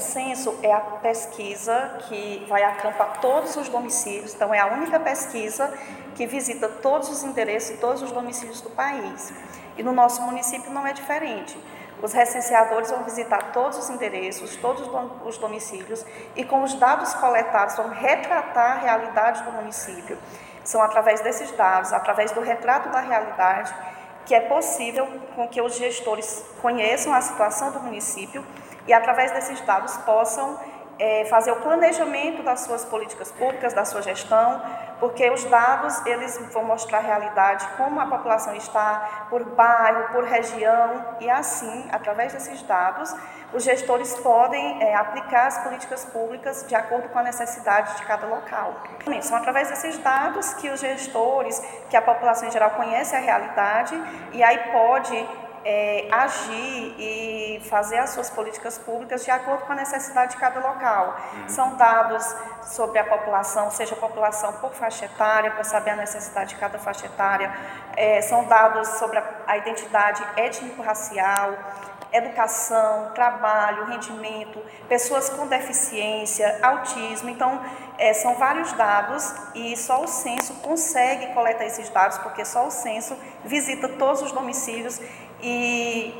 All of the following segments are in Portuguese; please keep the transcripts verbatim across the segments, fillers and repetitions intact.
censo é a pesquisa que vai a campo a todos os domicílios, então é a única pesquisa que visita todos os endereços e todos os domicílios do país. E no nosso município não é diferente. Os recenseadores vão visitar todos os endereços, todos os domicílios e com os dados coletados vão retratar a realidade do município. São através desses dados, através do retrato da realidade, que é possível com que os gestores conheçam a situação do município e através desses dados possam é, fazer o planejamento das suas políticas públicas, da sua gestão, porque os dados eles vão mostrar a realidade, como a população está, por bairro, por região, e assim, através desses dados, os gestores podem é, aplicar as políticas públicas de acordo com a necessidade de cada local. São através desses dados que os gestores, que a população em geral conhece a realidade e aí pode É, agir e fazer as suas políticas públicas de acordo com a necessidade de cada local. Uhum. São dados sobre a população, seja a população por faixa etária, para saber a necessidade de cada faixa etária, é, são dados sobre a, a identidade étnico-racial, educação, trabalho, rendimento, pessoas com deficiência, autismo. Então, é, são vários dados e só o censo consegue coletar esses dados, porque só o censo visita todos os domicílios e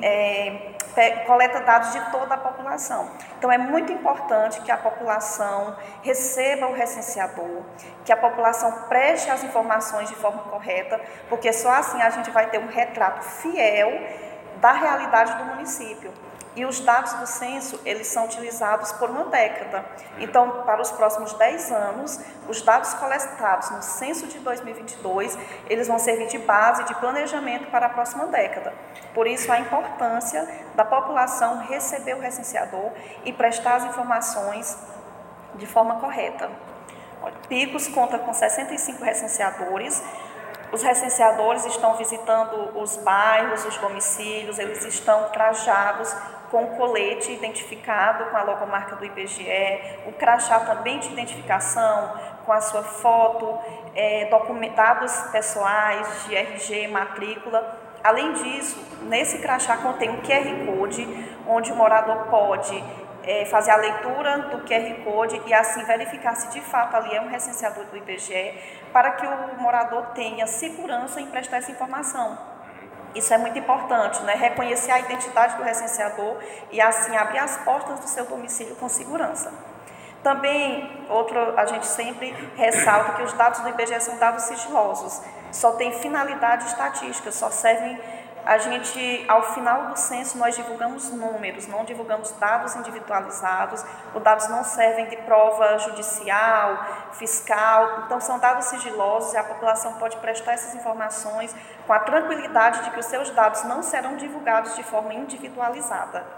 é, coleta dados de toda a população. Então, é muito importante que a população receba o recenseador, que a população preste as informações de forma correta, porque só assim a gente vai ter um retrato fiel da realidade do município. E os dados do censo, eles são utilizados por uma década. Então, para os próximos dez anos, os dados coletados no censo de dois mil e vinte e dois, eles vão servir de base de planejamento para a próxima década. Por isso, a importância da população receber o recenseador e prestar as informações de forma correta. Picos conta com sessenta e cinco recenseadores. Os recenseadores estão visitando os bairros, os domicílios, eles estão trajados com o colete identificado com a logomarca do I B G E, o crachá também de identificação com a sua foto, é, dados pessoais de R G, matrícula. Além disso, nesse crachá contém um Q R Code, onde o morador pode é, fazer a leitura do Q R Code e assim verificar se de fato ali é um recenseador do I B G E, para que o morador tenha segurança em prestar essa informação. Isso é muito importante, né? Reconhecer a identidade do recenseador e assim abrir as portas do seu domicílio com segurança. Também, outro, a gente sempre ressalta que os dados do I B G E são dados sigilosos, só tem finalidade estatística, só servem. A gente, ao final do censo, nós divulgamos números, não divulgamos dados individualizados, os dados não servem de prova judicial, fiscal, então são dados sigilosos e a população pode prestar essas informações com a tranquilidade de que os seus dados não serão divulgados de forma individualizada.